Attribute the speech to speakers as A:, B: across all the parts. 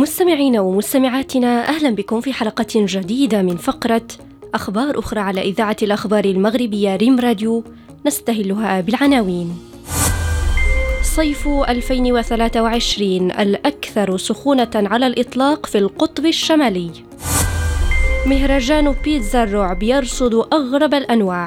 A: مستمعين ومستمعاتنا، أهلا بكم في حلقة جديدة من فقرة أخبار أخرى على إذاعة الأخبار المغربية ريم راديو، نستهلها بالعناوين. صيف 2023 الأكثر سخونة على الإطلاق في القطب الشمالي. مهرجان بيتزا الرعب يرصد أغرب الأنواع.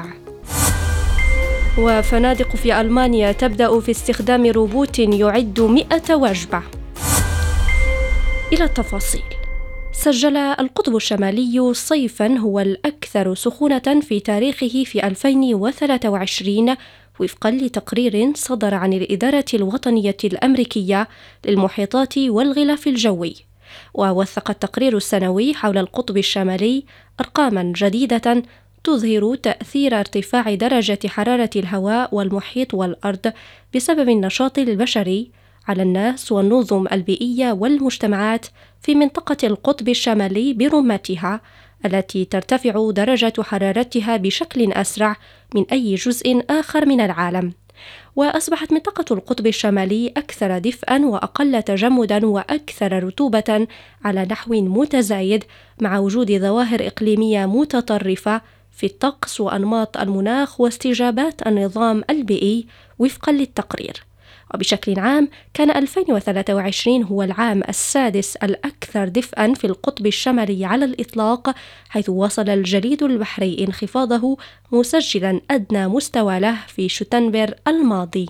A: وفنادق في ألمانيا تبدأ في استخدام روبوت يعد 100 وجبة. إلى التفاصيل. سجل القطب الشمالي صيفاً هو الأكثر سخونة في تاريخه في 2023 وفقاً لتقرير صدر عن الإدارة الوطنية الأمريكية للمحيطات والغلاف الجوي. ووثق التقرير السنوي حول القطب الشمالي أرقاماً جديدة تظهر تأثير ارتفاع درجة حرارة الهواء والمحيط والأرض بسبب النشاط البشري على الناس والنظم البيئية والمجتمعات في منطقة القطب الشمالي برمتها، التي ترتفع درجة حرارتها بشكل أسرع من أي جزء آخر من العالم. وأصبحت منطقة القطب الشمالي أكثر دفئاً وأقل تجمداً وأكثر رطوبة على نحو متزايد، مع وجود ظواهر إقليمية متطرفة في الطقس وأنماط المناخ واستجابات النظام البيئي وفقاً للتقرير. وبشكل عام كان 2023 هو العام السادس الأكثر دفئاً في القطب الشمالي على الإطلاق، حيث وصل الجليد البحري انخفاضه مسجلاً أدنى مستوى له في شتنبر الماضي.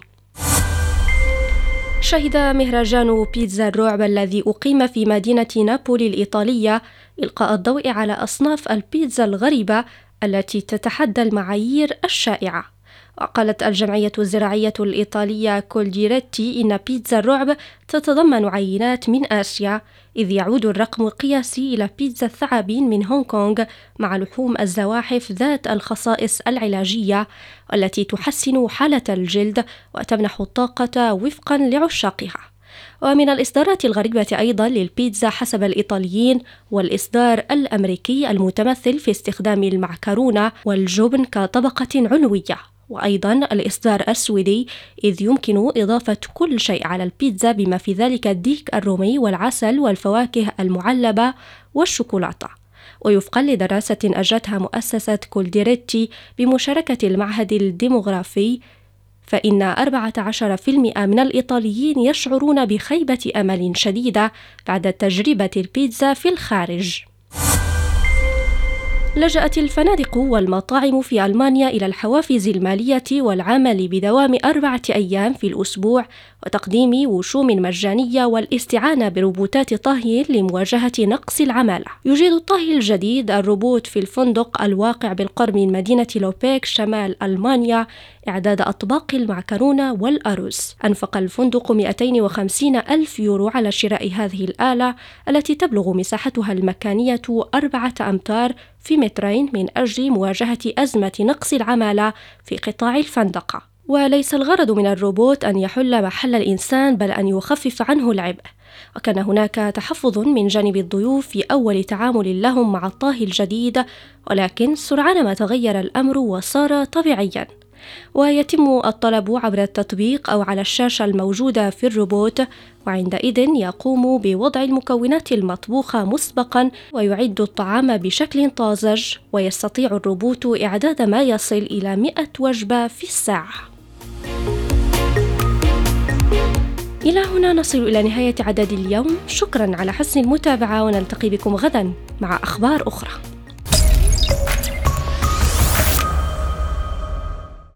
A: شهد مهرجان بيتزا الرعب الذي أقيم في مدينة نابولي الإيطالية إلقاء الضوء على أصناف البيتزا الغريبة التي تتحدى المعايير الشائعة. وقالت الجمعية الزراعية الإيطالية كولديريتي إن بيتزا الرعب تتضمن عينات من آسيا، إذ يعود الرقم القياسي إلى بيتزا الثعابين من هونغ كونغ مع لحوم الزواحف ذات الخصائص العلاجية والتي تحسن حالة الجلد وتمنح الطاقة وفقا لعشاقها. ومن الإصدارات الغريبة أيضا للبيتزا حسب الإيطاليين والإصدار الأمريكي المتمثل في استخدام المعكرونة والجبن كطبقة علوية، وأيضاً الإصدار السويدي، إذ يمكن إضافة كل شيء على البيتزا بما في ذلك الديك الرومي والعسل والفواكه المعلبة والشوكولاتة. ويفقا لدراسة أجرتها مؤسسة كولديريتي بمشاركة المعهد الديموغرافي، فإن 14% من الإيطاليين يشعرون بخيبة أمل شديدة بعد تجربة البيتزا في الخارج. لجأت الفنادق والمطاعم في ألمانيا إلى الحوافز المالية والعمل بدوام 4 أيام في الأسبوع وتقديم وشوم مجانية والاستعانة بروبوتات طهي لمواجهة نقص العمالة. يجيد الطهي الجديد الروبوت في الفندق الواقع بالقرب من مدينة لوبيك شمال ألمانيا إعداد أطباق المعكرونة والأرز. أنفق الفندق 250 ألف يورو على شراء هذه الآلة التي تبلغ مساحتها المكانية 4 أمتار في مترين من أجل مواجهة أزمة نقص العمالة في قطاع الفندقة. وليس الغرض من الروبوت أن يحل محل الإنسان، بل أن يخفف عنه العبء. وكان هناك تحفظ من جانب الضيوف في أول تعامل لهم مع الطاهي الجديد، ولكن سرعان ما تغير الأمر وصار طبيعياً. ويتم الطلب عبر التطبيق أو على الشاشة الموجودة في الروبوت، وعندئذ يقوم بوضع المكونات المطبوخة مسبقاً ويعد الطعام بشكل طازج، ويستطيع الروبوت إعداد ما يصل إلى 100 وجبة في الساعة. إلى هنا نصل إلى نهاية عدد اليوم. شكراً على حسن المتابعة، ونلتقي بكم غداً مع أخبار أخرى.